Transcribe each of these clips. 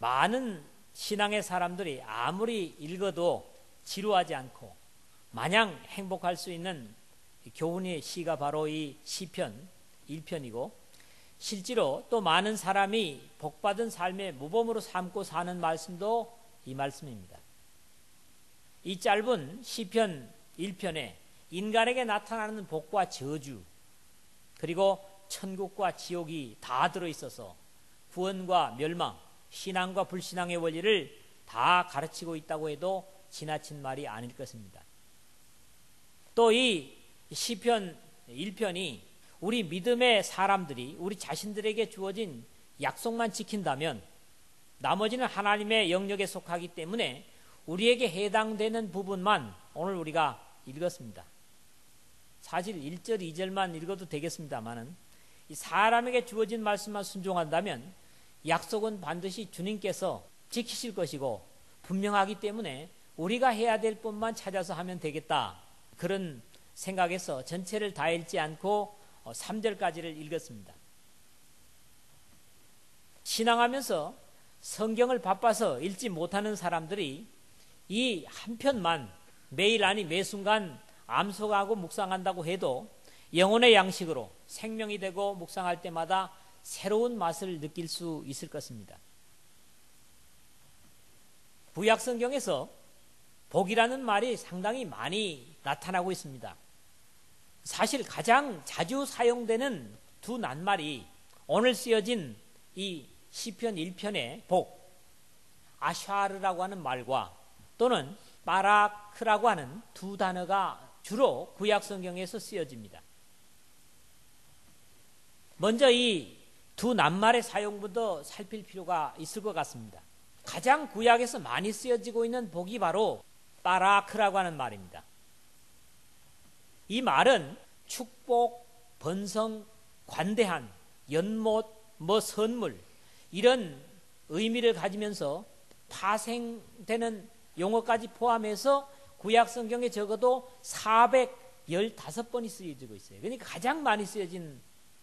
많은 신앙의 사람들이 아무리 읽어도 지루하지 않고 마냥 행복할 수 있는 교훈의 시가 바로 이 시편 1편이고, 실제로 또 많은 사람이 복받은 삶의 모범으로 삼고 사는 말씀도 이 말씀입니다. 이 짧은 시편 1편에 인간에게 나타나는 복과 저주, 그리고 천국과 지옥이 다 들어있어서 구원과 멸망, 신앙과 불신앙의 원리를 다 가르치고 있다고 해도 지나친 말이 아닐 것입니다. 또 이 시편 1편이 우리 믿음의 사람들이 우리 자신들에게 주어진 약속만 지킨다면 나머지는 하나님의 영역에 속하기 때문에 우리에게 해당되는 부분만 오늘 우리가 읽었습니다. 사실 1절, 2절만 읽어도 되겠습니다만은 이 사람에게 주어진 말씀만 순종한다면 약속은 반드시 주님께서 지키실 것이고 분명하기 때문에 우리가 해야 될 것만 찾아서 하면 되겠다, 그런 생각에서 전체를 다 읽지 않고 3절까지를 읽었습니다. 신앙하면서 성경을 바빠서 읽지 못하는 사람들이 이 한 편만 매일 아니 매 순간 암송하고 묵상한다고 해도 영혼의 양식으로 생명이 되고 묵상할 때마다 새로운 맛을 느낄 수 있을 것입니다. 구약 성경에서 복이라는 말이 상당히 많이 나타나고 있습니다. 사실 가장 자주 사용되는 두 낱말이 오늘 쓰여진 이 시편 1편의 복, 아샤르라고 하는 말과 또는 바라크라고 하는 두 단어가 주로 구약 성경에서 쓰여집니다. 먼저 이 두 낱말의 사용부터 살필 필요가 있을 것 같습니다. 가장 구약에서 많이 쓰여지고 있는 복이 바로 바라크라고 하는 말입니다. 이 말은 축복, 번성, 관대한, 연못, 선물, 이런 의미를 가지면서 파생되는 용어까지 포함해서 구약 성경에 적어도 415번이 쓰여지고 있어요. 그러니까 가장 많이 쓰여진,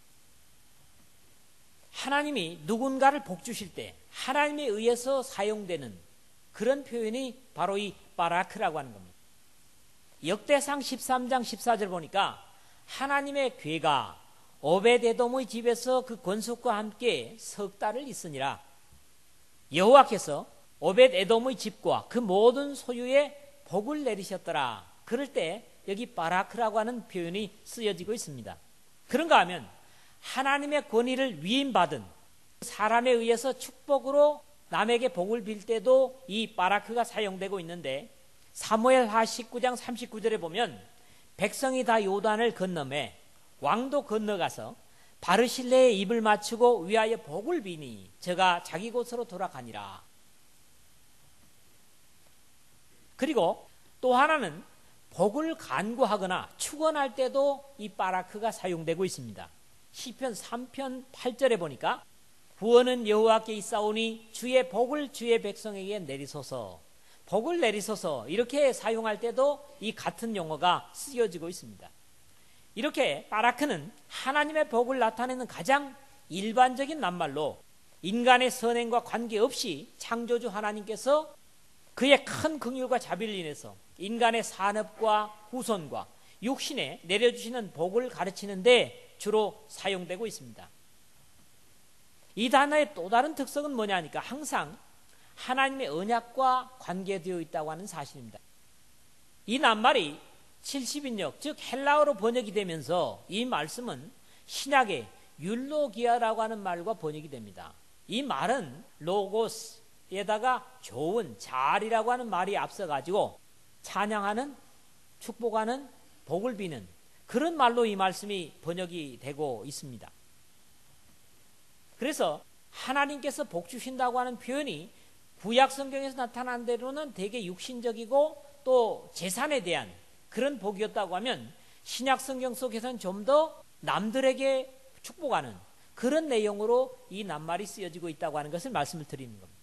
하나님이 누군가를 복 주실 때 하나님에 의해서 사용되는 그런 표현이 바로 이 바라크라고 하는 겁니다. 역대상 13장 14절 보니까 하나님의 괴가 오벳에돔의 집에서 그 권속과 함께 석 달을 있으니라. 여호와께서 오벳에돔의 집과 그 모든 소유에 복을 내리셨더라. 그럴 때 여기 바라크라고 하는 표현이 쓰여지고 있습니다. 그런가 하면 하나님의 권위를 위임받은 사람에 의해서 축복으로 남에게 복을 빌 때도 이 바라크가 사용되고 있는데, 사무엘하 19장 39절에 보면 백성이 다 요단을 건너매 왕도 건너가서 바르실레의 입을 맞추고 위하여 복을 비니 저가 자기 곳으로 돌아가니라. 그리고 또 하나는 복을 간구하거나 축원할 때도 이 바라크가 사용되고 있습니다. 시편 3편 8절에 보니까 구원은 여호와께 있사오니 주의 복을 주의 백성에게 내리소서, 복을 내리소서, 이렇게 사용할 때도 이 같은 용어가 쓰여지고 있습니다. 이렇게 바라크는 하나님의 복을 나타내는 가장 일반적인 낱말로 인간의 선행과 관계없이 창조주 하나님께서 그의 큰 긍휼과 자비를 인해서 인간의 산업과 후손과 육신에 내려주시는 복을 가르치는 데 주로 사용되고 있습니다. 이 단어의 또 다른 특성은 뭐냐니까 항상 하나님의 언약과 관계되어 있다고 하는 사실입니다. 이 낱말이 70인역, 즉 헬라어로 번역이 되면서 이 말씀은 신약의 율로기아라고 하는 말과 번역이 됩니다. 이 말은 로고스에다가 좋은, 잘이라고 하는 말이 앞서가지고 찬양하는, 축복하는, 복을 비는 그런 말로 이 말씀이 번역이 되고 있습니다. 그래서 하나님께서 복 주신다고 하는 표현이 구약 성경에서 나타난 대로는 되게 육신적이고 또 재산에 대한 그런 복이었다고 하면, 신약 성경 속에서는 좀 더 남들에게 축복하는 그런 내용으로 이 낱말이 쓰여지고 있다고 하는 것을 말씀을 드리는 겁니다.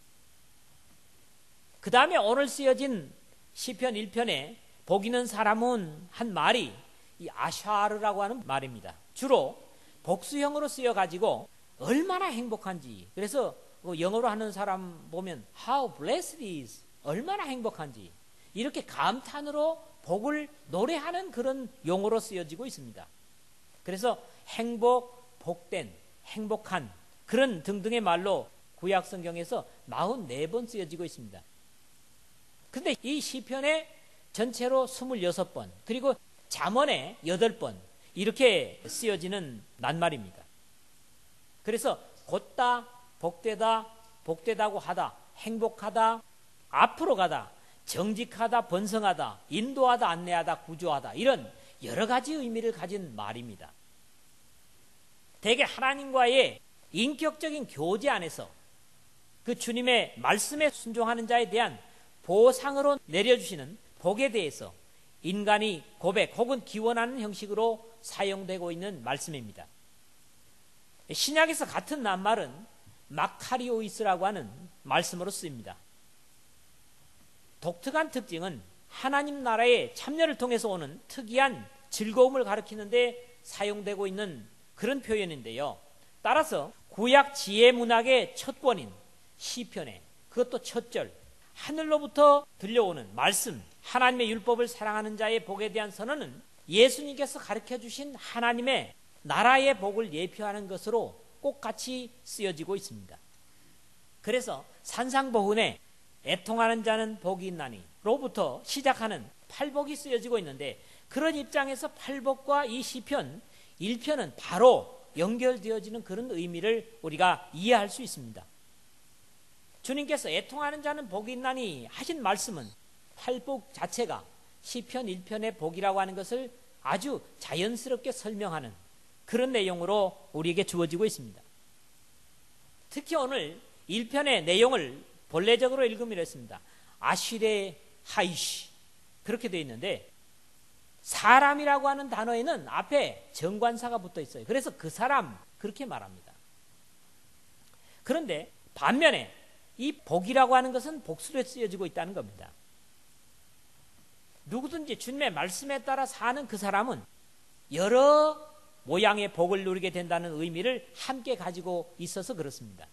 그 다음에 오늘 쓰여진 시편 1편에 복 있는 사람은 한 말이 이 아샤르라고 하는 말입니다. 주로 복수형으로 쓰여가지고 얼마나 행복한지, 그래서 영어로 하는 사람 보면 How blessed is, 얼마나 행복한지 이렇게 감탄으로 복을 노래하는 그런 용어로 쓰여지고 있습니다. 그래서 행복, 복된, 행복한 그런 등등의 말로 구약 성경에서 44번 쓰여지고 있습니다. 그런데 이 시편에 전체로 26번 그리고 잠언에 8번 이렇게 쓰여지는 낱말입니다. 그래서 곧다, 복되다, 복되다고 하다, 행복하다, 앞으로 가다, 정직하다, 번성하다, 인도하다, 안내하다, 구조하다 이런 여러 가지 의미를 가진 말입니다. 대개 하나님과의 인격적인 교제 안에서 그 주님의 말씀에 순종하는 자에 대한 보상으로 내려주시는 복에 대해서 인간이 고백 혹은 기원하는 형식으로 사용되고 있는 말씀입니다. 신약에서 같은 낱말은 마카리오이스라고 하는 말씀으로 쓰입니다. 독특한 특징은 하나님 나라의 참여를 통해서 오는 특이한 즐거움을 가리키는데 사용되고 있는 그런 표현인데요. 따라서 구약 지혜 문학의 첫 권인 시편에 그것도 첫 절 하늘로부터 들려오는 말씀 하나님의 율법을 사랑하는 자의 복에 대한 선언은 예수님께서 가르쳐 주신 하나님의 나라의 복을 예표하는 것으로 꼭 같이 쓰여지고 있습니다. 그래서 산상보훈에 애통하는 자는 복이 있나니 로부터 시작하는 팔복이 쓰여지고 있는데 그런 입장에서 팔복과 이 시편 1편은 바로 연결되어지는 그런 의미를 우리가 이해할 수 있습니다. 주님께서 애통하는 자는 복이 있나니 하신 말씀은 팔복 자체가 시편 1편의 복이라고 하는 것을 아주 자연스럽게 설명하는 그런 내용으로 우리에게 주어지고 있습니다. 특히 오늘 1편의 내용을 본래적으로 읽으면 이렇습니다. 아시레 하이시 그렇게 되어 있는데 사람이라고 하는 단어에는 앞에 정관사가 붙어 있어요. 그래서 그 사람 그렇게 말합니다. 그런데 반면에 이 복이라고 하는 것은 복수로 쓰여지고 있다는 겁니다. 누구든지 주님의 말씀에 따라 사는 그 사람은 여러 모양의 복을 누리게 된다는 의미를 함께 가지고 있어서 그렇습니다.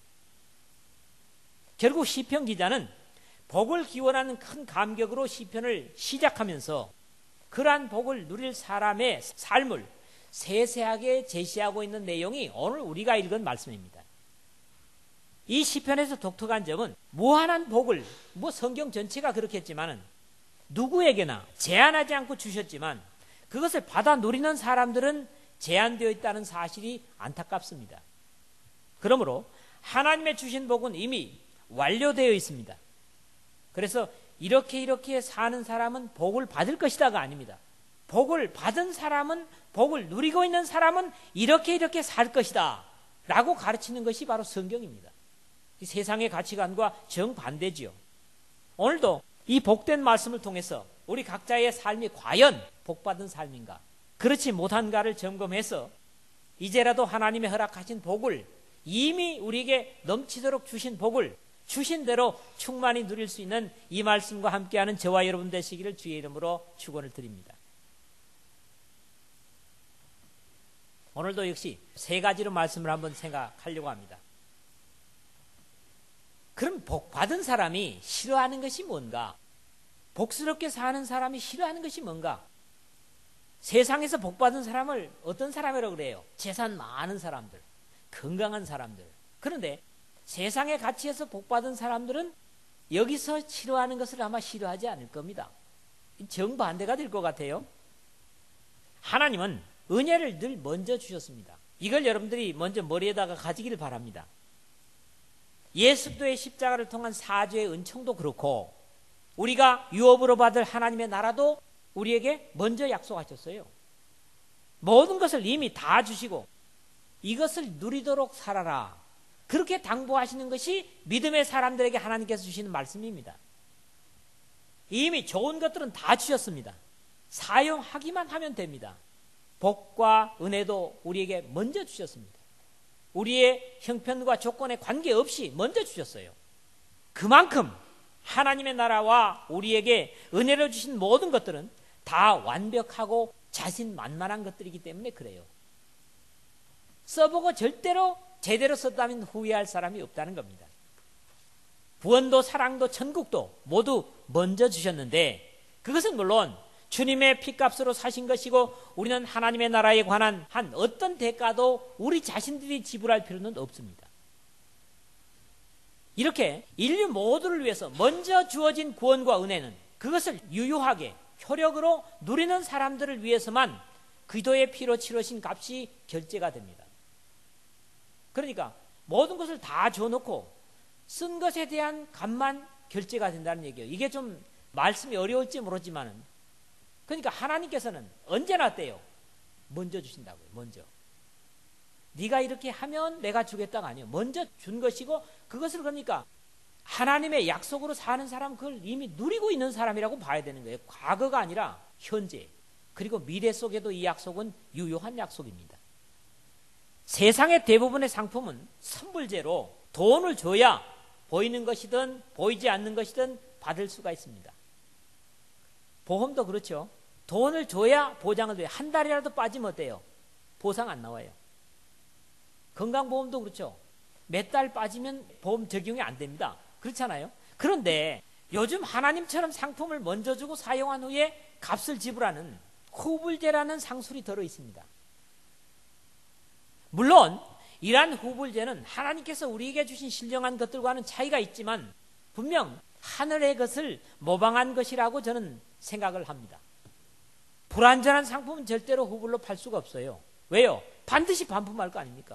결국 시편 기자는 복을 기원하는 큰 감격으로 시편을 시작하면서 그러한 복을 누릴 사람의 삶을 세세하게 제시하고 있는 내용이 오늘 우리가 읽은 말씀입니다. 이 시편에서 독특한 점은 무한한 복을 성경 전체가 그렇겠지만은 누구에게나 제한하지 않고 주셨지만 그것을 받아 누리는 사람들은 제한되어 있다는 사실이 안타깝습니다. 그러므로 하나님의 주신 복은 이미 완료되어 있습니다. 그래서 이렇게 사는 사람은 복을 받을 것이다가 아닙니다. 복을 받은 사람은 복을 누리고 있는 사람은 이렇게 살 것이다 라고 가르치는 것이 바로 성경입니다. 이 세상의 가치관과 정반대지요. 오늘도 이 복된 말씀을 통해서 우리 각자의 삶이 과연 복받은 삶인가 그렇지 못한가를 점검해서 이제라도 하나님의 허락하신 복을 이미 우리에게 넘치도록 주신 복을 주신 대로 충만히 누릴 수 있는 이 말씀과 함께하는 저와 여러분 되시기를 주의 이름으로 축원을 드립니다. 오늘도 역시 세 가지로 말씀을 한번 생각하려고 합니다. 그럼 복 받은 사람이 싫어하는 것이 뭔가? 복스럽게 사는 사람이 싫어하는 것이 뭔가? 세상에서 복 받은 사람을 어떤 사람이라고 그래요? 재산 많은 사람들, 건강한 사람들. 그런데 세상의 가치에서 복 받은 사람들은 여기서 싫어하는 것을 아마 싫어하지 않을 겁니다. 정반대가 될 것 같아요. 하나님은 은혜를 늘 먼저 주셨습니다. 이걸 여러분들이 먼저 머리에다가 가지기를 바랍니다. 예수도의 십자가를 통한 사죄의 은총도 그렇고 우리가 유업으로 받을 하나님의 나라도 우리에게 먼저 약속하셨어요. 모든 것을 이미 다 주시고 이것을 누리도록 살아라. 그렇게 당부하시는 것이 믿음의 사람들에게 하나님께서 주시는 말씀입니다. 이미 좋은 것들은 다 주셨습니다. 사용하기만 하면 됩니다. 복과 은혜도 우리에게 먼저 주셨습니다. 우리의 형편과 조건에 관계없이 먼저 주셨어요. 그만큼 하나님의 나라와 우리에게 은혜를 주신 모든 것들은 다 완벽하고 자신만만한 것들이기 때문에 그래요. 써보고 절대로 제대로 썼다면 후회할 사람이 없다는 겁니다. 구원도 사랑도 천국도 모두 먼저 주셨는데, 그것은 물론 주님의 피값으로 사신 것이고 우리는 하나님의 나라에 관한 한 어떤 대가도 우리 자신들이 지불할 필요는 없습니다. 이렇게 인류 모두를 위해서 먼저 주어진 구원과 은혜는 그것을 유효하게 효력으로 누리는 사람들을 위해서만 그리스도의 피로 치르신 값이 결제가 됩니다. 그러니까 모든 것을 다 줘놓고 쓴 것에 대한 값만 결제가 된다는 얘기예요. 이게 좀 말씀이 어려울지 모르지만은, 그러니까 하나님께서는 언제나 어때요? 먼저 주신다고요. 먼저. 네가 이렇게 하면 내가 주겠다가 아니에요. 먼저 준 것이고, 그것을 그러니까 하나님의 약속으로 사는 사람, 그걸 이미 누리고 있는 사람이라고 봐야 되는 거예요. 과거가 아니라 현재, 그리고 미래 속에도 이 약속은 유효한 약속입니다. 세상의 대부분의 상품은 선불제로 돈을 줘야 보이는 것이든 보이지 않는 것이든 받을 수가 있습니다. 보험도 그렇죠. 돈을 줘야 보장을 돼요. 한 달이라도 빠지면 어때요? 보상 안 나와요. 건강보험도 그렇죠. 몇 달 빠지면 보험 적용이 안 됩니다. 그렇잖아요. 그런데 요즘 하나님처럼 상품을 먼저 주고 사용한 후에 값을 지불하는 후불제라는 상술이 들어 있습니다. 물론 이러한 후불제는 하나님께서 우리에게 주신 신령한 것들과는 차이가 있지만 분명 하늘의 것을 모방한 것이라고 저는 생각을 합니다. 불완전한 상품은 절대로 후불로 팔 수가 없어요. 왜요? 반드시 반품할 거 아닙니까?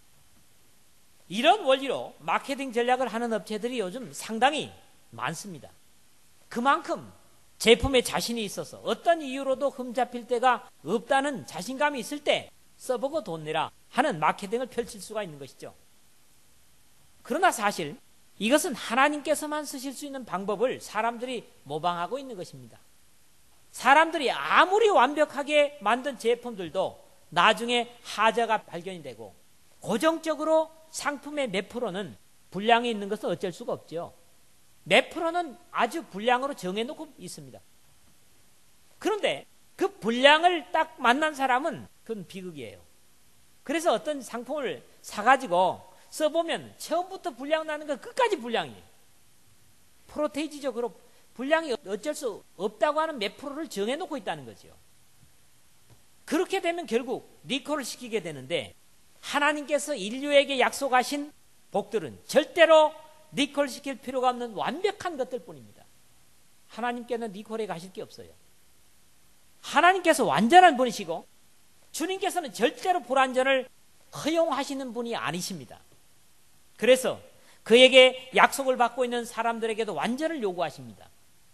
이런 원리로 마케팅 전략을 하는 업체들이 요즘 상당히 많습니다. 그만큼 제품에 자신이 있어서 어떤 이유로도 흠잡힐 데가 없다는 자신감이 있을 때 써보고 돈 내라 하는 마케팅을 펼칠 수가 있는 것이죠. 그러나 사실 이것은 하나님께서만 쓰실 수 있는 방법을 사람들이 모방하고 있는 것입니다. 사람들이 아무리 완벽하게 만든 제품들도 나중에 하자가 발견이 되고 고정적으로 상품의 몇 프로는 불량이 있는 것은 어쩔 수가 없죠. 몇 프로는 아주 불량으로 정해놓고 있습니다. 그런데 그 불량을 딱 만난 사람은 그건 비극이에요. 그래서 어떤 상품을 사가지고 써보면 처음부터 불량 나는 건 끝까지 불량이에요. 프로테이지적으로 불량이 어쩔 수 없다고 하는 몇 프로를 정해놓고 있다는 거죠. 그렇게 되면 결국 리콜을 시키게 되는데, 하나님께서 인류에게 약속하신 복들은 절대로 리콜 시킬 필요가 없는 완벽한 것들 뿐입니다. 하나님께는 리콜에 가실 게 없어요. 하나님께서 완전한 분이시고 주님께서는 절대로 불완전을 허용하시는 분이 아니십니다. 그래서 그에게 약속을 받고 있는 사람들에게도 완전을 요구하십니다.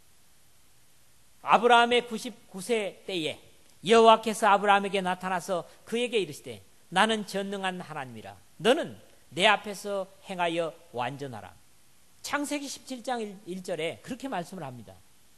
아브라함의 99세 때에 여호와께서 아브라함에게 나타나서 그에게 이르시되 나는 전능한 하나님이라 너는 내 앞에서 행하여 완전하라. 창세기 17장 1절에 그렇게 말씀을 합니다.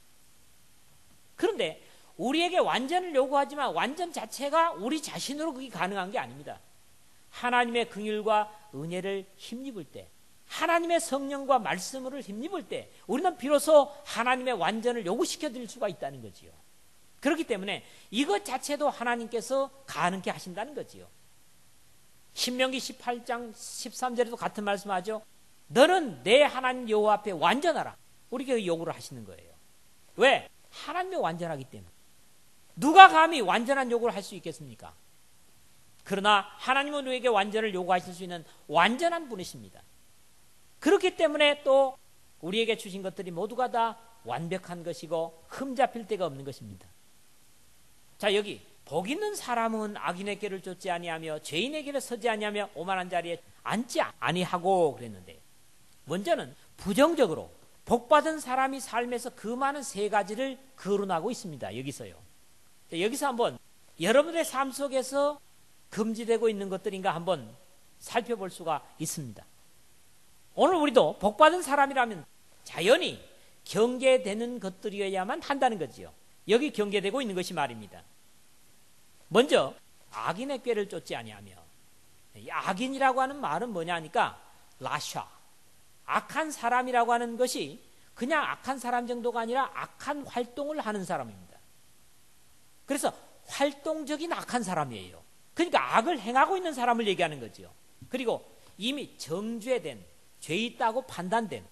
그런데 우리에게 완전을 요구하지만 완전 자체가 우리 자신으로 그게 가능한 게 아닙니다. 하나님의 긍휼과 은혜를 힘입을 때, 하나님의 성령과 말씀을 힘입을 때 우리는 비로소 하나님의 완전을 요구시켜 드릴 수가 있다는 거지요. 그렇기 때문에 이것 자체도 하나님께서 가능케 하신다는 거지요. 신명기 18장 13절에도 같은 말씀하죠. 너는 내 하나님 여호와 앞에 완전하라. 우리에게 요구를 하시는 거예요. 왜? 하나님이 완전하기 때문에. 누가 감히 완전한 요구를 할 수 있겠습니까? 그러나 하나님은 우리에게 완전을 요구하실 수 있는 완전한 분이십니다. 그렇기 때문에 또 우리에게 주신 것들이 모두가 다 완벽한 것이고 흠잡힐 데가 없는 것입니다. 자, 여기 복 있는 사람은 악인의 길을 쫓지 아니하며 죄인의 길에 서지 아니하며 오만한 자리에 앉지 아니하고 그랬는데, 먼저는 부정적으로 복받은 사람이 삶에서 그 많은 세 가지를 거론하고 있습니다. 여기서요. 여기서 한번 여러분의 삶 속에서 금지되고 있는 것들인가 한번 살펴볼 수가 있습니다. 오늘 우리도 복받은 사람이라면 자연히 경계되는 것들이어야만 한다는 거지요. 여기 경계되고 있는 것이 말입니다. 먼저 악인의 꾀를 쫓지 아니하며, 악인이라고 하는 말은 뭐냐 하니까 라샤, 악한 사람이라고 하는 것이 그냥 악한 사람 정도가 아니라 악한 활동을 하는 사람입니다. 그래서 활동적인 악한 사람이에요. 그러니까 악을 행하고 있는 사람을 얘기하는 거죠. 그리고 이미 정죄된, 죄 있다고 판단된,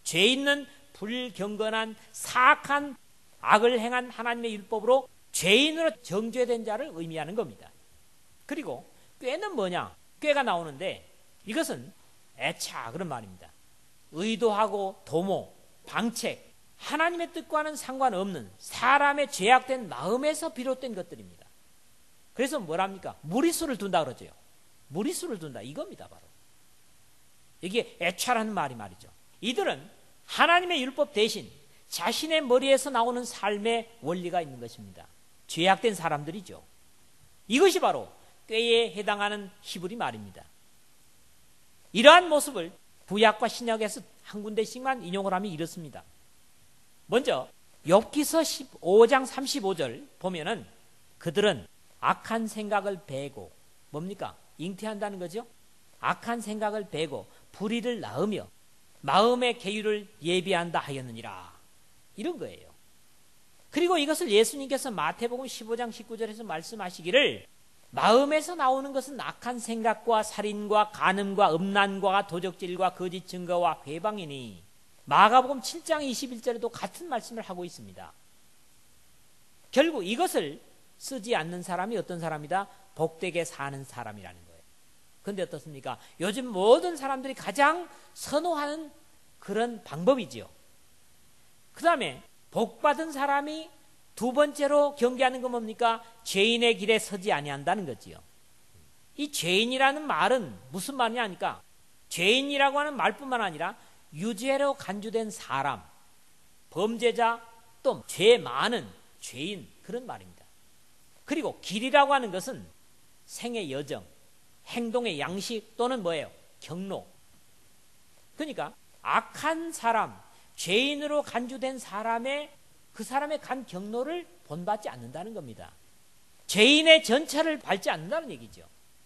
죄 있는 불경건한 사악한 악을 행한 하나님의 율법으로 죄인으로 정죄된 자를 의미하는 겁니다. 그리고 꾀는 뭐냐? 꾀가 나오는데 이것은 애차 그런 말입니다. 의도하고 도모, 방책, 하나님의 뜻과는 상관없는 사람의 죄악된 마음에서 비롯된 것들입니다. 그래서 뭐랍니까? 무리수를 둔다 그러죠. 무리수를 둔다 이겁니다. 바로 이게 애차라는 말이죠. 이들은 하나님의 율법 대신 자신의 머리에서 나오는 삶의 원리가 있는 것입니다. 죄악된 사람들이죠. 이것이 바로 꾀에 해당하는 히브리 말입니다. 이러한 모습을 구약과 신약에서 한 군데씩만 인용을 하면 이렇습니다. 먼저 욥기서 15장 35절 보면은 그들은 악한 생각을 베고 뭡니까? 잉태한다는 거죠. 악한 생각을 베고 불의를 낳으며 마음의 계율을 예비한다 하였느니라. 이런 거예요. 그리고 이것을 예수님께서 마태복음 15장 19절에서 말씀하시기를 마음에서 나오는 것은 악한 생각과 살인과 간음과 음란과 도적질과 거짓 증거와 회방이니 마가복음 7장 21절에도 같은 말씀을 하고 있습니다. 결국 이것을 쓰지 않는 사람이 어떤 사람이다? 복되게 사는 사람이라는 거예요. 그런데 어떻습니까? 요즘 모든 사람들이 가장 선호하는 그런 방법이지요. 그 다음에 복받은 사람이 두 번째로 경계하는 건 뭡니까? 죄인의 길에 서지 아니한다는 거지요. 이 죄인이라는 말은 무슨 말이냐 하니까 죄인이라고 하는 말뿐만 아니라 유죄로 간주된 사람, 범죄자, 또 죄 많은 죄인 그런 말입니다. 그리고 길이라고 하는 것은 생의 여정, 행동의 양식 또는 뭐예요? 경로. 그러니까 악한 사람, 죄인으로 간주된 사람의 그 사람의 간 경로를 본받지 않는다는 겁니다. 죄인의 전철을 밟지 않는다는 얘기죠.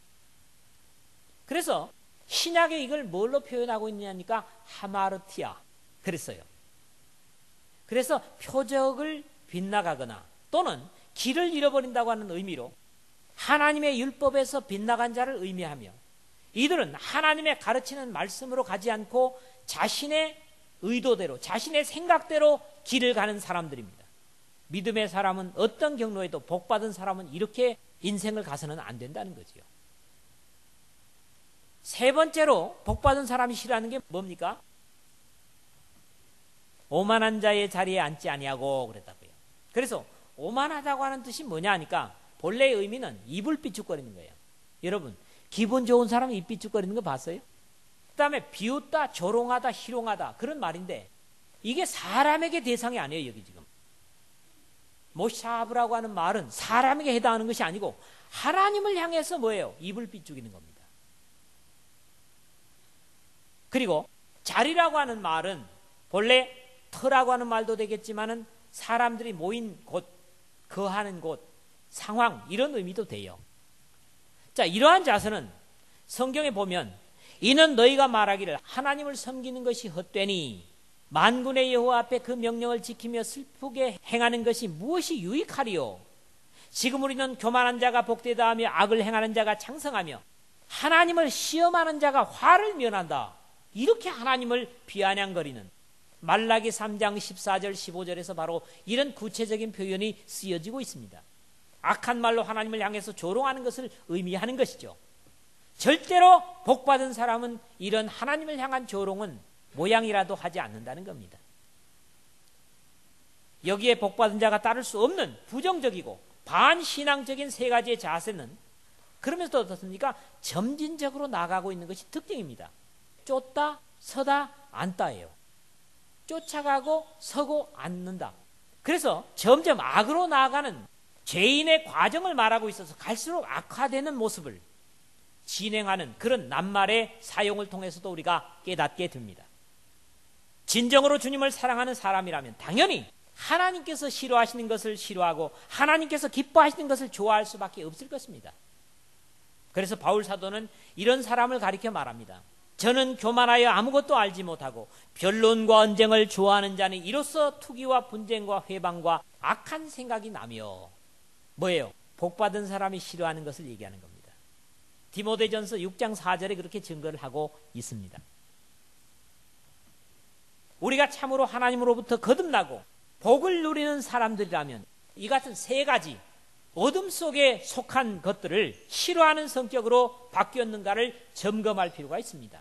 그래서 신약에 이걸 뭘로 표현하고 있느냐니까 하마르티아 그랬어요. 그래서 표적을 빗나가거나 또는 길을 잃어버린다고 하는 의미로 하나님의 율법에서 빗나간 자를 의미하며 이들은 하나님의 가르치는 말씀으로 가지 않고 자신의 의도대로 자신의 생각대로 길을 가는 사람들입니다. 믿음의 사람은 어떤 경로에도 복받은 사람은 이렇게 인생을 가서는 안 된다는 거지요. 세 번째로 복받은 사람이 싫어하는 게 뭡니까? 오만한 자의 자리에 앉지 아니하고 그랬다고요. 그래서 오만하다고 하는 뜻이 뭐냐 하니까 본래의 의미는 입을 삐죽거리는 거예요. 여러분 기분 좋은 사람이 입 삐죽거리는 거 봤어요? 그 다음에 비웃다, 조롱하다, 희롱하다 그런 말인데 이게 사람에게 대상이 아니에요. 여기 지금 모샤브라고 하는 말은 사람에게 해당하는 것이 아니고 하나님을 향해서 뭐예요? 입을 삐죽이는 겁니다. 그리고 자리라고 하는 말은 본래 터라고 하는 말도 되겠지만은 사람들이 모인 곳, 거하는 곳, 상황 이런 의미도 돼요. 자, 이러한 자세는 성경에 보면 이는 너희가 말하기를 하나님을 섬기는 것이 헛되니 만군의 여호와 앞에 그 명령을 지키며 슬프게 행하는 것이 무엇이 유익하리요? 지금 우리는 교만한 자가 복되다 하며 악을 행하는 자가 창성하며 하나님을 시험하는 자가 화를 면한다. 이렇게 하나님을 비아냥거리는 말라기 3장 14절 15절에서 바로 이런 구체적인 표현이 쓰여지고 있습니다. 악한 말로 하나님을 향해서 조롱하는 것을 의미하는 것이죠. 절대로 복받은 사람은 이런 하나님을 향한 조롱은 모양이라도 하지 않는다는 겁니다. 여기에 복받은 자가 따를 수 없는 부정적이고 반신앙적인 세 가지의 자세는 그러면서도 어떻습니까? 점진적으로 나가고 있는 것이 특징입니다. 쫓다, 서다, 앉다예요. 쫓아가고 서고 앉는다. 그래서 점점 악으로 나아가는 죄인의 과정을 말하고 있어서 갈수록 악화되는 모습을 진행하는 그런 낱말의 사용을 통해서도 우리가 깨닫게 됩니다. 진정으로 주님을 사랑하는 사람이라면 당연히 하나님께서 싫어하시는 것을 싫어하고 하나님께서 기뻐하시는 것을 좋아할 수밖에 없을 것입니다. 그래서 바울 사도는 이런 사람을 가리켜 말합니다. 저는 교만하여 아무것도 알지 못하고 변론과 언쟁을 좋아하는 자는 이로써 투기와 분쟁과 회방과 악한 생각이 나며 뭐예요? 복받은 사람이 싫어하는 것을 얘기하는 겁니다. 디모데전서 6장 4절에 그렇게 증거를 하고 있습니다. 우리가 참으로 하나님으로부터 거듭나고 복을 누리는 사람들이라면 이 같은 세 가지 어둠 속에 속한 것들을 싫어하는 성격으로 바뀌었는가를 점검할 필요가 있습니다.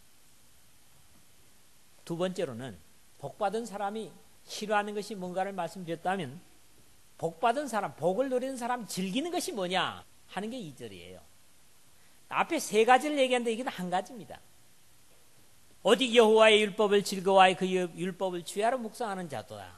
두 번째로는 복받은 사람이 싫어하는 것이 뭔가를 말씀드렸다면, 복받은 사람, 복을 누리는 사람 즐기는 것이 뭐냐 하는 게 2절이에요. 앞에 세 가지를 얘기하는데 이게 한 가지입니다. 오직 여호와의 율법을 즐거워하여 그 율법을 주야로 묵상하는 자도다.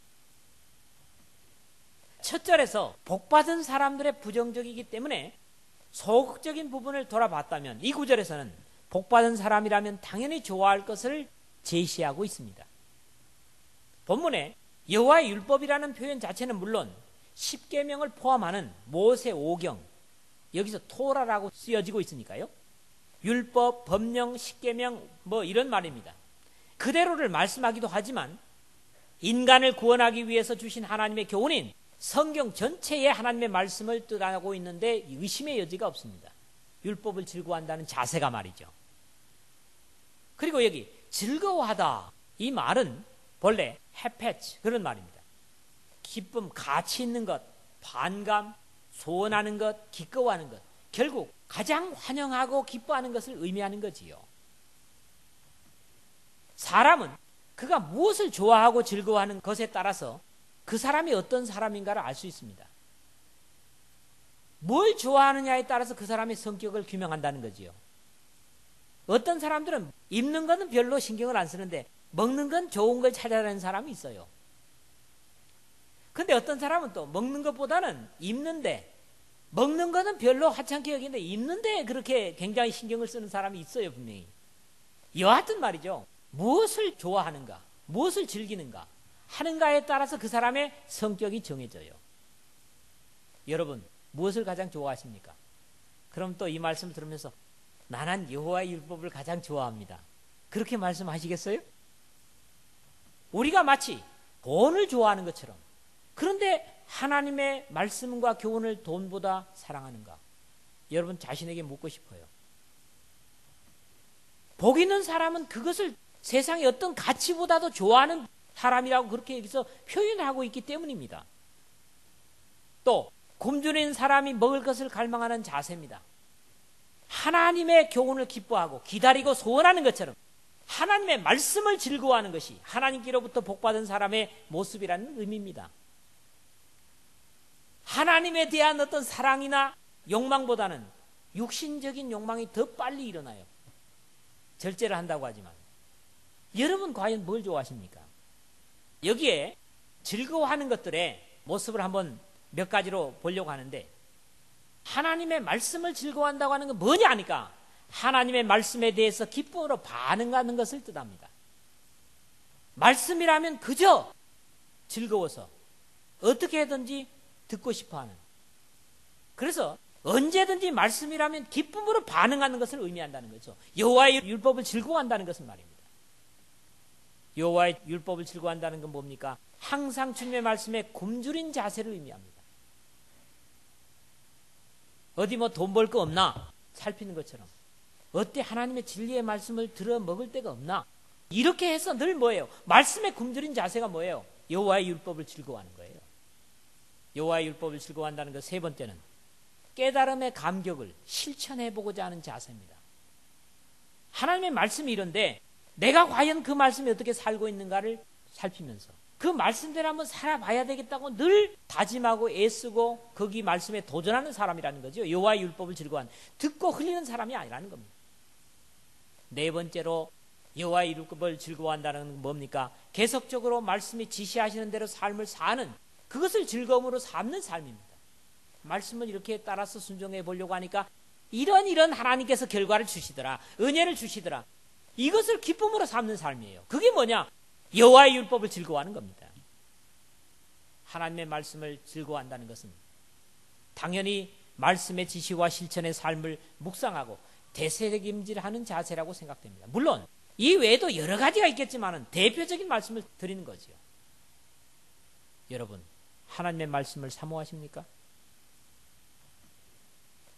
첫 절에서 복받은 사람들의 부정적이기 때문에 소극적인 부분을 돌아봤다면, 이 구절에서는 복받은 사람이라면 당연히 좋아할 것을 제시하고 있습니다. 본문에 여호와의 율법이라는 표현 자체는 물론 10계명을 포함하는 모세 5경, 여기서 토라라고 쓰여지고 있으니까요. 율법, 법령, 10계명 뭐 이런 말입니다. 그대로를 말씀하기도 하지만 인간을 구원하기 위해서 주신 하나님의 교훈인 성경 전체에 하나님의 말씀을 뜻하고 있는데 의심의 여지가 없습니다. 율법을 즐거워한다는 자세가 말이죠. 그리고 여기 즐거워하다, 이 말은 본래 헤페츠 그런 말입니다. 기쁨, 가치 있는 것, 반감, 소원하는 것, 기꺼워하는 것, 결국 가장 환영하고 기뻐하는 것을 의미하는 거지요. 사람은 그가 무엇을 좋아하고 즐거워하는 것에 따라서 그 사람이 어떤 사람인가를 알 수 있습니다. 뭘 좋아하느냐에 따라서 그 사람의 성격을 규명한다는 거지요. 어떤 사람들은 입는 거는 별로 신경을 안 쓰는데 먹는 건 좋은 걸 찾아내는 사람이 있어요. 근데 어떤 사람은 또 먹는 것보다는 입는데, 먹는 거는 별로 하찮게 여기는데 입는데 그렇게 굉장히 신경을 쓰는 사람이 있어요, 분명히. 여하튼 말이죠. 무엇을 좋아하는가, 무엇을 즐기는가 하는가에 따라서 그 사람의 성격이 정해져요. 여러분, 무엇을 가장 좋아하십니까? 그럼 또 이 말씀을 들으면서 나는 여호와의 율법을 가장 좋아합니다, 그렇게 말씀하시겠어요? 우리가 마치 돈을 좋아하는 것처럼, 그런데 하나님의 말씀과 교훈을 돈보다 사랑하는가? 여러분 자신에게 묻고 싶어요. 복 있는 사람은 그것을 세상의 어떤 가치보다도 좋아하는 사람이라고 그렇게 여기서 표현하고 있기 때문입니다. 또 굶주린 사람이 먹을 것을 갈망하는 자세입니다. 하나님의 교훈을 기뻐하고 기다리고 소원하는 것처럼 하나님의 말씀을 즐거워하는 것이 하나님께로부터 복받은 사람의 모습이라는 의미입니다. 하나님에 대한 어떤 사랑이나 욕망보다는 육신적인 욕망이 더 빨리 일어나요. 절제를 한다고 하지만. 여러분 과연 뭘 좋아하십니까? 여기에 즐거워하는 것들의 모습을 한번 몇 가지로 보려고 하는데, 하나님의 말씀을 즐거워한다고 하는 건 뭐냐 하니까 하나님의 말씀에 대해서 기쁨으로 반응하는 것을 뜻합니다. 말씀이라면 그저 즐거워서 어떻게 해든지 듣고 싶어하는, 그래서 언제든지 말씀이라면 기쁨으로 반응하는 것을 의미한다는 거죠. 여호와의 율법을 즐거워한다는 것은 말입니다. 여호와의 율법을 즐거워한다는 건 뭡니까? 항상 주님의 말씀에 굶주린 자세를 의미합니다. 어디 뭐 돈 벌 거 없나 살피는 것처럼, 어때 하나님의 진리의 말씀을 들어 먹을 데가 없나, 이렇게 해서 늘 뭐예요? 말씀에 굶주린 자세가 뭐예요? 여호와의 율법을 즐거워하는 거예요. 여호와의 율법을 즐거워한다는 것 세 번째는 깨달음의 감격을 실천해보고자 하는 자세입니다. 하나님의 말씀이 이런데 내가 과연 그 말씀이 어떻게 살고 있는가를 살피면서 그 말씀대로 한번 살아봐야 되겠다고 늘 다짐하고 애쓰고 거기 말씀에 도전하는 사람이라는 거죠. 여호와의 율법을 즐거워하는, 듣고 흘리는 사람이 아니라는 겁니다. 네 번째로 여호와의 율법을 즐거워한다는 건 뭡니까? 계속적으로 말씀이 지시하시는 대로 삶을 사는, 그것을 즐거움으로 삼는 삶입니다. 말씀을 이렇게 따라서 순종해 보려고 하니까 이런 하나님께서 결과를 주시더라, 은혜를 주시더라, 이것을 기쁨으로 삼는 삶이에요. 그게 뭐냐? 여호와의 율법을 즐거워하는 겁니다. 하나님의 말씀을 즐거워한다는 것은 당연히 말씀의 지시와 실천의 삶을 묵상하고 대세김질하는 자세라고 생각됩니다. 물론 이 외에도 여러 가지가 있겠지만 대표적인 말씀을 드리는 거죠. 여러분, 하나님의 말씀을 사모하십니까?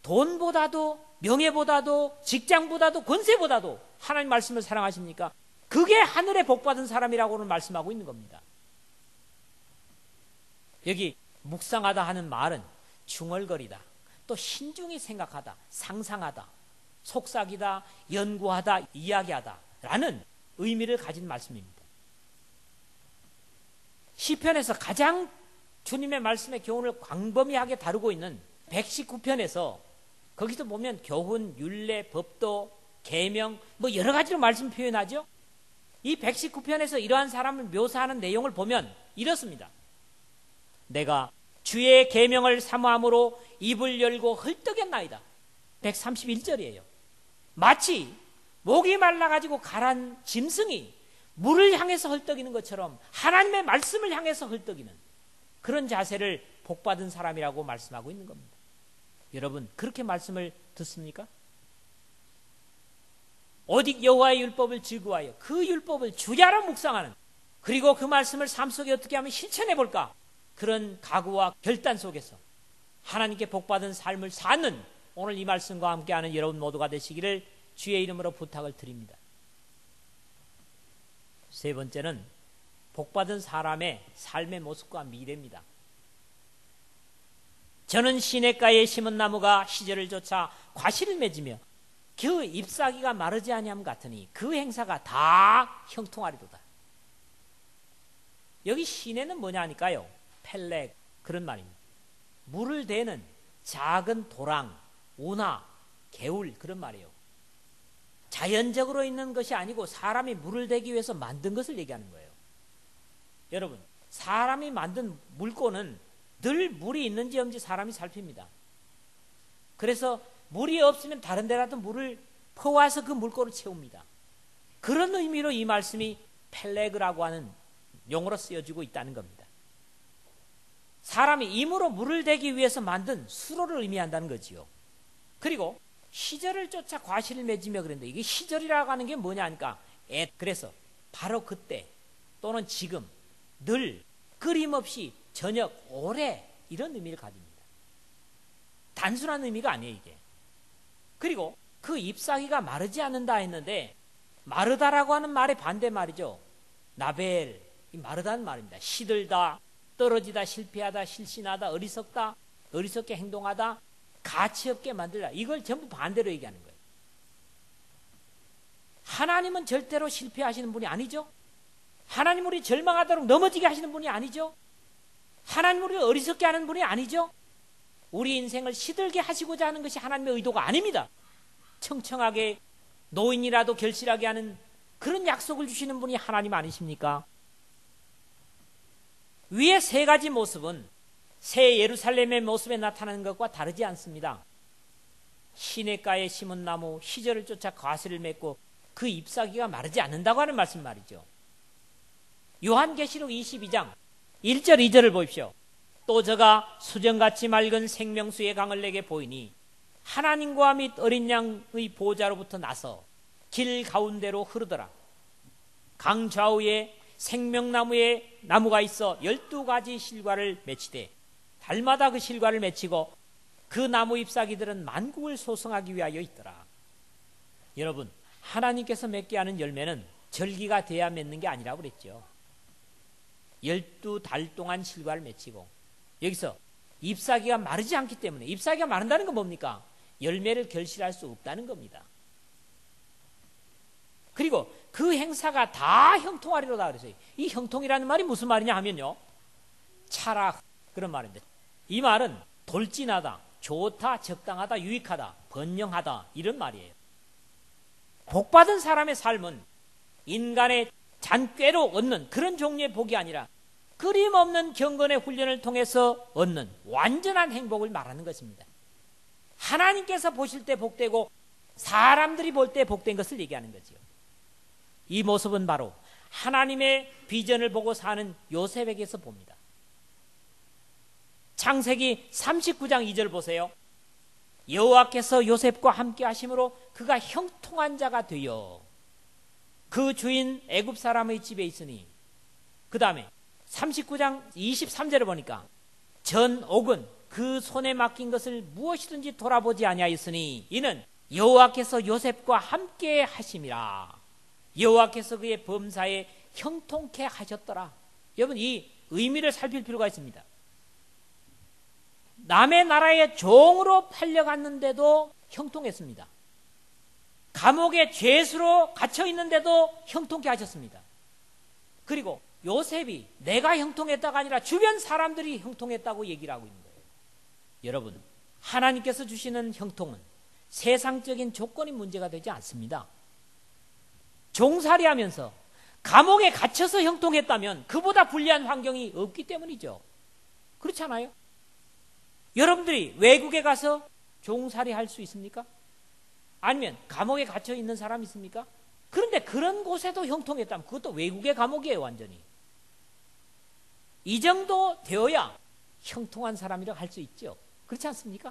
돈보다도 명예보다도 직장보다도 권세보다도 하나님 말씀을 사랑하십니까? 그게 하늘에 복받은 사람이라고는 말씀하고 있는 겁니다. 여기 묵상하다 하는 말은 중얼거리다, 또 신중히 생각하다, 상상하다, 속삭이다, 연구하다, 이야기하다 라는 의미를 가진 말씀입니다. 시편에서 가장 주님의 말씀의 교훈을 광범위하게 다루고 있는 119편에서 거기서 보면 교훈, 율례, 법도, 계명 뭐 여러 가지로 말씀 표현하죠. 이 119편에서 이러한 사람을 묘사하는 내용을 보면 이렇습니다. 내가 주의 계명을 사모함으로 입을 열고 헐떡였나이다. 131절이에요. 마치 목이 말라가지고 가란 짐승이 물을 향해서 헐떡이는 것처럼 하나님의 말씀을 향해서 헐떡이는 그런 자세를 복받은 사람이라고 말씀하고 있는 겁니다. 여러분 그렇게 말씀을 듣습니까? 오직 여호와의 율법을 즐거워하여 그 율법을 주야로 묵상하는, 그리고 그 말씀을 삶 속에 어떻게 하면 실천해 볼까, 그런 각오와 결단 속에서 하나님께 복받은 삶을 사는 오늘 이 말씀과 함께하는 여러분 모두가 되시기를 주의 이름으로 부탁을 드립니다. 세 번째는 복받은 사람의 삶의 모습과 미래입니다. 저는 시냇가에 심은 나무가 시절을 쫓아 과실을 맺으며 그 잎사귀가 마르지 아니함 같으니 그 행사가 다 형통하리로다. 여기 시내는 뭐냐 하니까요, 펠렉 그런 말입니다. 물을 대는 작은 도랑, 운하, 개울 그런 말이에요. 자연적으로 있는 것이 아니고 사람이 물을 대기 위해서 만든 것을 얘기하는 거예요. 여러분 사람이 만든 물고는 늘 물이 있는지 없는지 사람이 살핍니다. 그래서 물이 없으면 다른 데라도 물을 퍼와서 그 물고를 채웁니다. 그런 의미로 이 말씀이 펠레그라고 하는 용어로 쓰여지고 있다는 겁니다. 사람이 임으로 물을 대기 위해서 만든 수로를 의미한다는 거지요. 그리고 시절을 쫓아 과실을 맺으며 그랬는데 이게 시절이라고 하는 게 뭐냐 하니까 그래서 바로 그때 또는 지금 늘 끊임없이 저녁 오래 이런 의미를 가집니다. 단순한 의미가 아니에요 이게. 그리고 그 잎사귀가 마르지 않는다 했는데 마르다라고 하는 말의 반대말이죠. 나벨, 이 마르다는 말입니다. 시들다, 떨어지다, 실패하다, 실신하다, 어리석다, 어리석게 행동하다, 가치 없게 만들다. 이걸 전부 반대로 얘기하는 거예요. 하나님은 절대로 실패하시는 분이 아니죠. 하나님 우리 절망하도록 넘어지게 하시는 분이 아니죠. 하나님 우리 어리석게 하는 분이 아니죠. 우리 인생을 시들게 하시고자 하는 것이 하나님의 의도가 아닙니다. 청청하게 노인이라도 결실하게 하는 그런 약속을 주시는 분이 하나님 아니십니까? 위의 세 가지 모습은 새 예루살렘의 모습에 나타나는 것과 다르지 않습니다. 시냇가에 심은 나무, 시절을 쫓아 과실을 맺고 그 잎사귀가 마르지 않는다고 하는 말씀 말이죠. 요한계시록 22장 1절 2절을 보십시오. 또 저가 수정같이 맑은 생명수의 강을 내게 보이니 하나님과 및 어린 양의 보좌로부터 나서 길 가운데로 흐르더라. 강 좌우에 생명나무에 나무가 있어 12가지 실과를 맺히되 달마다 그 실과를 맺히고 그 나무 잎사귀들은 만국을 소성하기 위하여 있더라. 여러분 하나님께서 맺게 하는 열매는 절기가 돼야 맺는 게 아니라고 그랬죠. 12달 동안 실과를 맺히고 여기서 잎사귀가 마르지 않기 때문에, 잎사귀가 마른다는 건 뭡니까? 열매를 결실할 수 없다는 겁니다. 그리고 그 행사가 다 형통하리로다 그랬어요. 이 형통이라는 말이 무슨 말이냐 하면요, 차락 그런 말인데, 이 말은 돌진하다, 좋다, 적당하다, 유익하다, 번영하다 이런 말이에요. 복받은 사람의 삶은 인간의 잔꾀로 얻는 그런 종류의 복이 아니라 끊임없는 경건의 훈련을 통해서 얻는 완전한 행복을 말하는 것입니다. 하나님께서 보실 때 복되고 사람들이 볼 때 복된 것을 얘기하는 거지요. 이 모습은 바로 하나님의 비전을 보고 사는 요셉에게서 봅니다. 창세기 39장 2절 보세요. 여호와께서 요셉과 함께 하심으로 그가 형통한 자가 되어 그 주인 애굽 사람의 집에 있으니, 그 다음에 39장 23절을 보니까 전옥은 그 손에 맡긴 것을 무엇이든지 돌아보지 아니하였으니 이는 여호와께서 요셉과 함께 하심이라. 여호와께서 그의 범사에 형통케 하셨더라. 여러분, 이 의미를 살필 필요가 있습니다. 남의 나라의 종으로 팔려갔는데도 형통했습니다. 감옥에 죄수로 갇혀 있는데도 형통케 하셨습니다. 그리고 요셉이 내가 형통했다가 아니라 주변 사람들이 형통했다고 얘기를 하고 있는 거예요. 여러분, 하나님께서 주시는 형통은 세상적인 조건이 문제가 되지 않습니다. 종살이하면서 감옥에 갇혀서 형통했다면 그보다 불리한 환경이 없기 때문이죠. 그렇지 않아요? 여러분들이 외국에 가서 종살이 할 수 있습니까? 아니면 감옥에 갇혀 있는 사람 있습니까? 그런데 그런 곳에도 형통했다면 그것도 외국의 감옥이에요, 완전히. 이 정도 되어야 형통한 사람이라고 할 수 있죠. 그렇지 않습니까?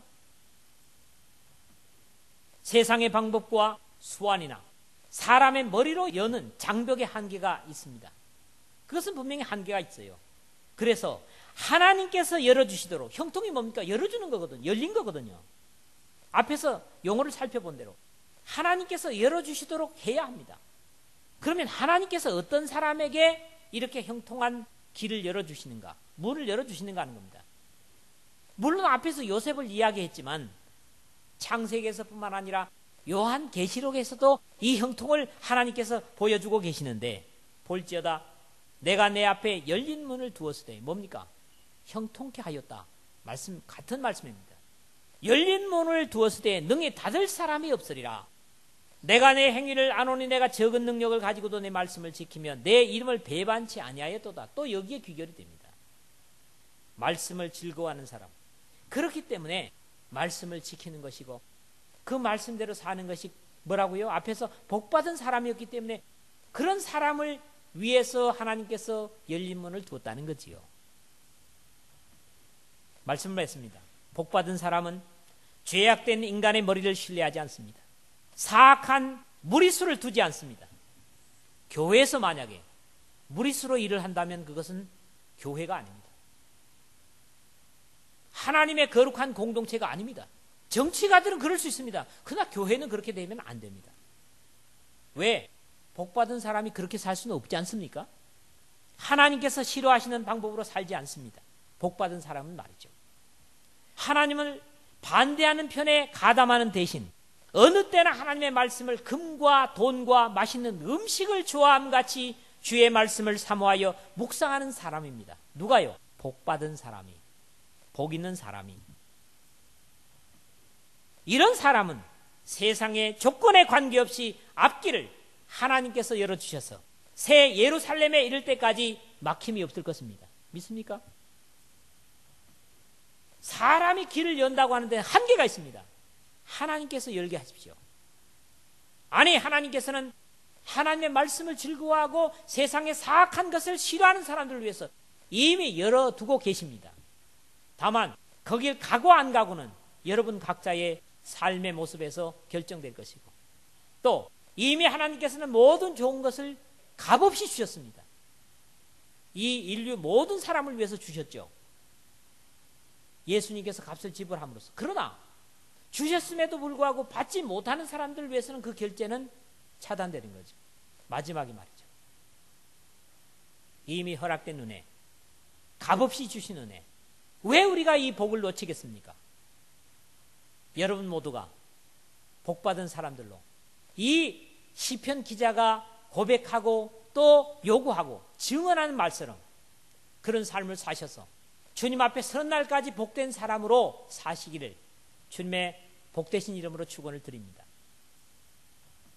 세상의 방법과 수완이나 사람의 머리로 여는 장벽의 한계가 있습니다. 그것은 분명히 한계가 있어요. 그래서 하나님께서 열어주시도록, 형통이 뭡니까? 열어주는 거거든요. 열린 거거든요. 앞에서 용어를 살펴본 대로 하나님께서 열어주시도록 해야 합니다. 그러면 하나님께서 어떤 사람에게 이렇게 형통한 길을 열어주시는가, 문을 열어주시는가 하는 겁니다. 물론 앞에서 요셉을 이야기했지만 창세기에서뿐만 아니라 요한계시록에서도 이 형통을 하나님께서 보여주고 계시는데, 볼지어다 내가 내 앞에 열린 문을 두었으되, 뭡니까? 형통케 하였다. 같은 말씀입니다. 열린 문을 두었으되 능히 닫을 사람이 없으리라. 내가 내 행위를 아노니 내가 적은 능력을 가지고도 내 말씀을 지키며 내 이름을 배반치 아니하였도다. 또 여기에 귀결이 됩니다. 말씀을 즐거워하는 사람, 그렇기 때문에 말씀을 지키는 것이고 그 말씀대로 사는 것이 뭐라고요? 앞에서 복받은 사람이었기 때문에 그런 사람을 위해서 하나님께서 열린 문을 두었다는 거지요. 말씀을 했습니다. 복받은 사람은 죄악된 인간의 머리를 신뢰하지 않습니다. 사악한 무리수를 두지 않습니다. 교회에서 만약에 무리수로 일을 한다면 그것은 교회가 아닙니다. 하나님의 거룩한 공동체가 아닙니다. 정치가들은 그럴 수 있습니다. 그러나 교회는 그렇게 되면 안 됩니다. 왜? 복받은 사람이 그렇게 살 수는 없지 않습니까? 하나님께서 싫어하시는 방법으로 살지 않습니다. 복받은 사람은 말이죠. 하나님을 반대하는 편에 가담하는 대신 어느 때나 하나님의 말씀을 금과 돈과 맛있는 음식을 좋아함같이 주의 말씀을 사모하여 묵상하는 사람입니다. 누가요? 복받은 사람이, 복 있는 사람이. 이런 사람은 세상의 조건에 관계없이 앞길을 하나님께서 열어주셔서 새 예루살렘에 이를 때까지 막힘이 없을 것입니다. 믿습니까? 사람이 길을 연다고 하는데 한계가 있습니다. 하나님께서 열게 하십시오. 아니, 하나님께서는 하나님의 말씀을 즐거워하고 세상의 사악한 것을 싫어하는 사람들을 위해서 이미 열어두고 계십니다. 다만 거길 가고 안 가고는 여러분 각자의 삶의 모습에서 결정될 것이고, 또 이미 하나님께서는 모든 좋은 것을 값없이 주셨습니다. 이 인류 모든 사람을 위해서 주셨죠. 예수님께서 값을 지불함으로써. 그러나 주셨음에도 불구하고 받지 못하는 사람들을 위해서는 그 결제는 차단되는 거죠. 마지막이 말이죠. 이미 허락된 은혜, 값없이 주신 은혜, 왜 우리가 이 복을 놓치겠습니까? 여러분 모두가 복받은 사람들로 이 시편 기자가 고백하고 또 요구하고 증언하는 말처럼 그런 삶을 사셔서 주님 앞에 서는 날까지 복된 사람으로 사시기를 주님의 복되신 이름으로 축원을 드립니다.